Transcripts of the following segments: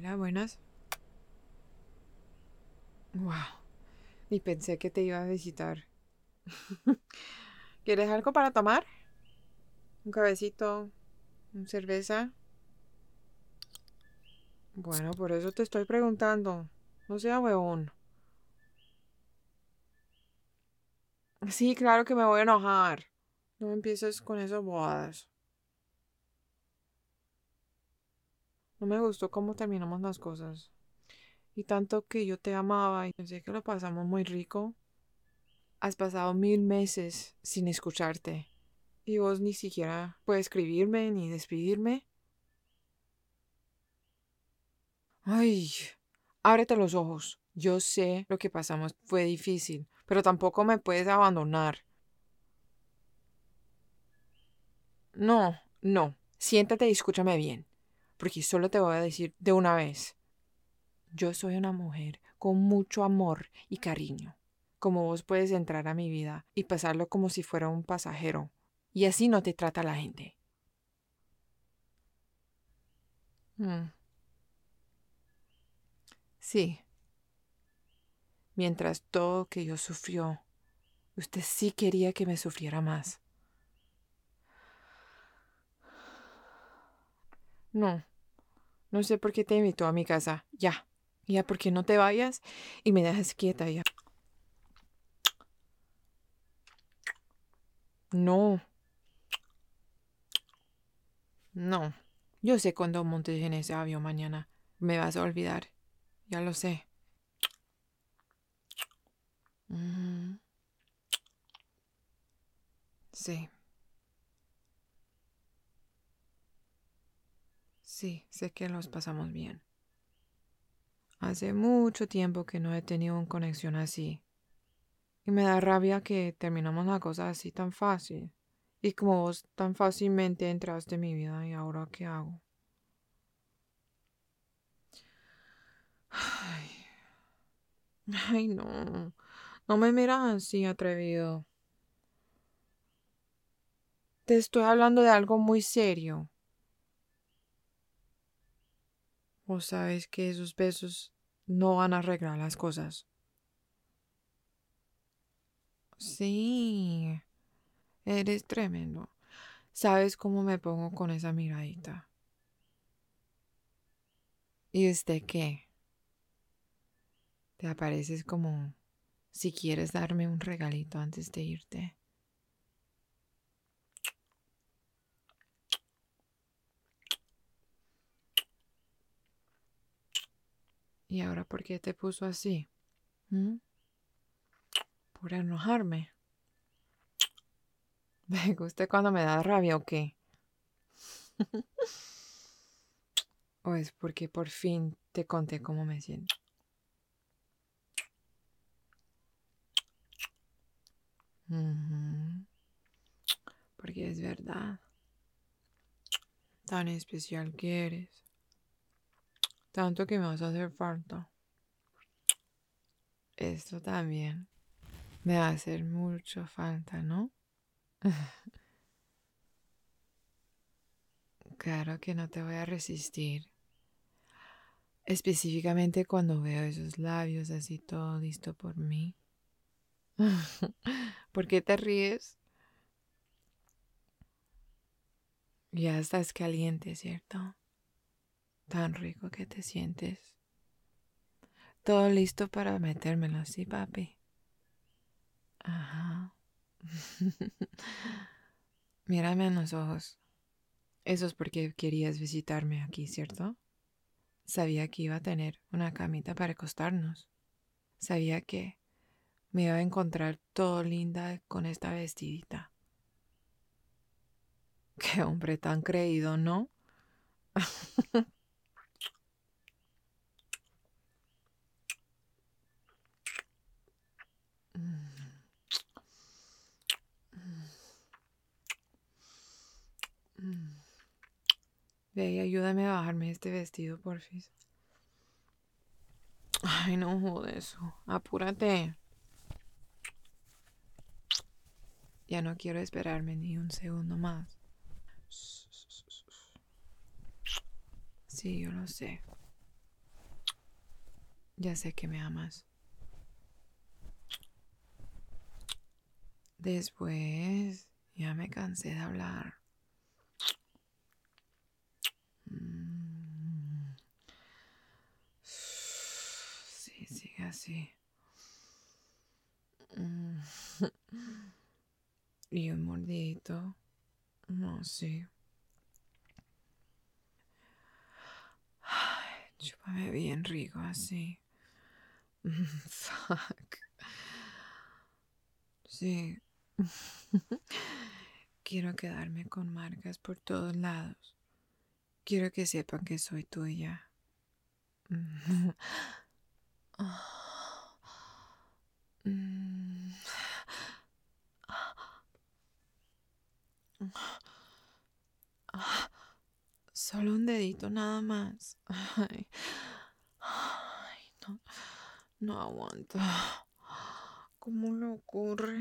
Hola, buenas. Wow, ni pensé que te iba a visitar. ¿Quieres algo para tomar? ¿Un cafecito? ¿Un cerveza? Bueno, por eso te estoy preguntando. No sea huevón. Sí, claro que me voy a enojar. No empieces con esas bobadas. No me gustó cómo terminamos las cosas. Y tanto que yo te amaba y pensé que lo pasamos muy rico. Has pasado 1000 meses sin escucharte. Y vos ni siquiera puedes escribirme ni despedirme. Ay, ábrete los ojos. Yo sé lo que pasamos fue difícil, pero tampoco me puedes abandonar. No, no. Siéntate y escúchame bien, porque solo te voy a decir de una vez. Yo soy una mujer con mucho amor y cariño. Como vos puedes entrar a mi vida y pasarlo como si fuera un pasajero. Y así no te trata la gente. Mm, sí, mientras todo que yo sufrió, usted sí quería que me sufriera más. No, no sé por qué te invitó a mi casa. Ya. Ya, ¿por qué no te vayas y me dejas quieta ya? No, no. Yo sé cuando montes en ese avión mañana. Me vas a olvidar. Ya lo sé. Mm, sí, sí, sé que los pasamos bien. Hace mucho tiempo que no he tenido una conexión así. Y me da rabia que terminamos la cosa así tan fácil. Y como vos tan fácilmente entraste en mi vida, ¿y ahora qué hago? Ay, ay, no. No me miras así, atrevido. Te estoy hablando de algo muy serio. Vos sabes que esos besos no van a arreglar las cosas. Sí, eres tremendo. ¿Sabes cómo me pongo con esa miradita? ¿Y usted qué? Te apareces como si quieres darme un regalito antes de irte. ¿Y ahora por qué te puso así? ¿Mm? ¿Por enojarme? ¿Me gusta cuando me da rabia o qué? ¿O es porque por fin te conté cómo me siento? Ujú. Porque es verdad, tan especial que eres. Tanto que me vas a hacer falta. Esto también me va a hacer mucho falta, ¿no? Claro que no te voy a resistir. Específicamente cuando veo esos labios así todo listo por mí. ¿Por qué te ríes? Ya estás caliente, ¿cierto? Tan rico que te sientes. Todo listo para metérmelo, ¿sí, papi? Ajá. Mírame en los ojos. Eso es porque querías visitarme aquí, ¿cierto? Sabía que iba a tener una camita para acostarnos. Sabía que me iba a encontrar todo linda con esta vestidita. Qué hombre tan creído, ¿no? Ve y ayúdame a bajarme este vestido, porfis. Ay, no jodes. Apúrate. Ya no quiero esperarme ni un segundo más. Sí, yo lo sé. Ya sé que me amas. Después, ya me cansé de hablar. Mm. Sí, sigue así. Mm. Y un mordidito. No, sí. Ay, chúpame bien rico así. Fuck. Sí. Quiero quedarme con marcas por todos lados. Quiero que sepan que soy tuya. Solo un dedito nada más. Ay, ay, no, no aguanto. ¿Cómo le ocurre?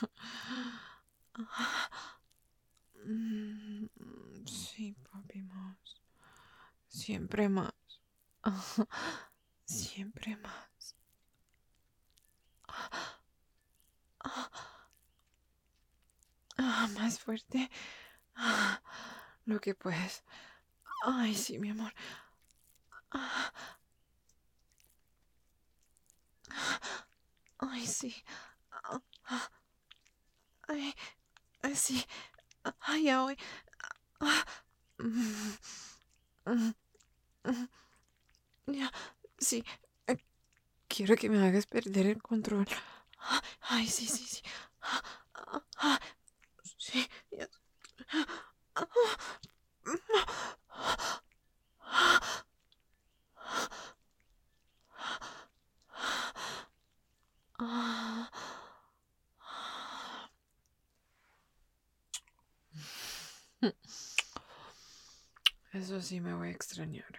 Sí, papi, más. Siempre más. Siempre más. Más fuerte. Lo que puedes. Ay, sí, mi amor. Ay, sí. Ay, ay, sí. Ay, ya voy. Ya, sí. eh, Quiero que me hagas perder el control. Ay, sí, sí, sí. Sí, ya. Eso sí me voy a extrañar.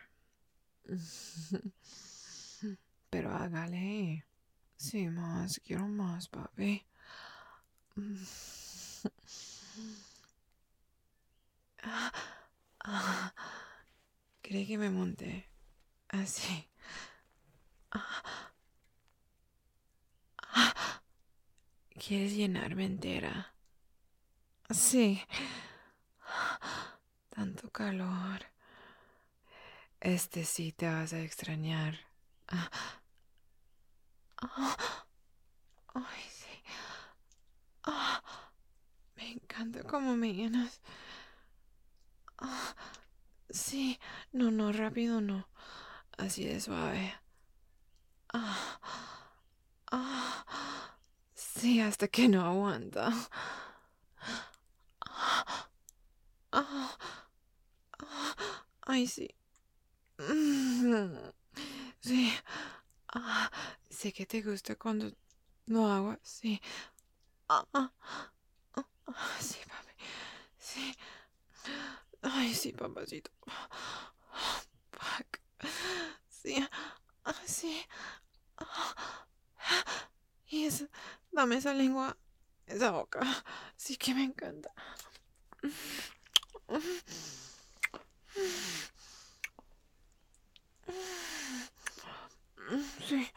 Pero hágale. Sí, más, quiero más, papi. Creí que me monté. Así. ¿Quieres llenarme entera? Sí. Tanto calor. Este sí te vas a extrañar. Ah, ah, ay, sí. Ah, me encanta cómo me llenas. Ah, sí. No, no, rápido no. Así de suave. Ah, ah, sí, hasta que no aguanta. Ah, ah, ay, sí. Sí. Ah, sé que te gusta cuando lo hago así. Ah, ah, sí, papi. Sí. Ay, sí, papacito. Fuck. Sí. Sí. Y eso. Dame esa lengua. Esa boca. Sí que me encanta. Sí.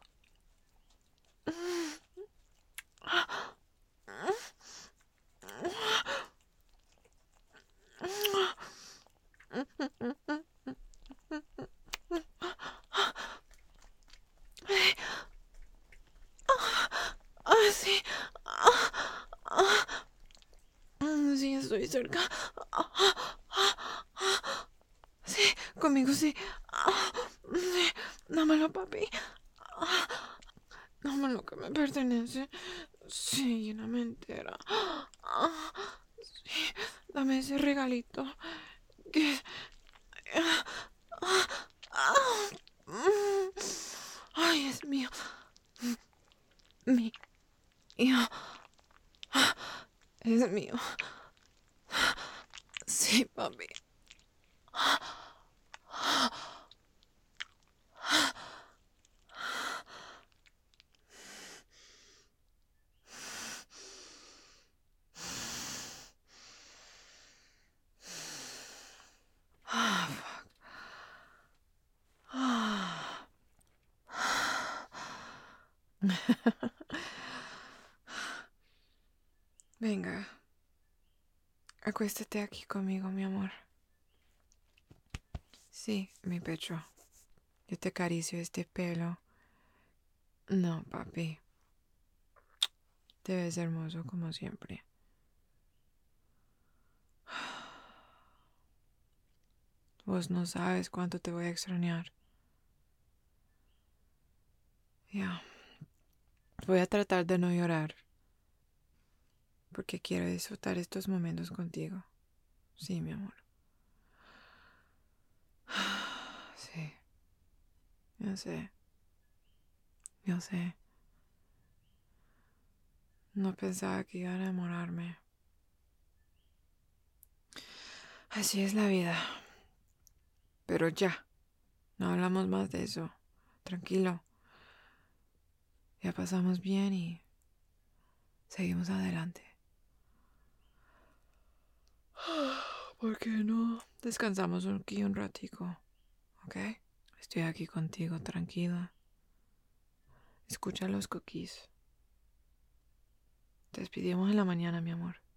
Ah, sí. Sí, estoy cerca. Sí, conmigo sí. Sí, dámelo, papi. Dámelo que me pertenece. Sí, lléname entera. Sí, dame ese regalito. Que... Ay, es mío. Mío. Es mío. Sí, papi. Venga, acuéstate aquí conmigo, mi amor. Sí, mi pecho. Yo te acaricio este pelo. No, papi. Te ves hermoso como siempre. Vos no sabes cuánto te voy a extrañar. Ya. Voy a tratar de no llorar. Porque quiero disfrutar estos momentos contigo. Sí, mi amor. Sí, yo sé. Yo sé. No pensaba que iba a enamorarme. Así es la vida. Pero ya. No hablamos más de eso. Tranquilo. Ya pasamos bien y seguimos adelante. ¿Por qué no descansamos aquí un ratico? ¿Ok? Estoy aquí contigo, tranquila. Escucha los cookies. Te despedimos en la mañana, mi amor.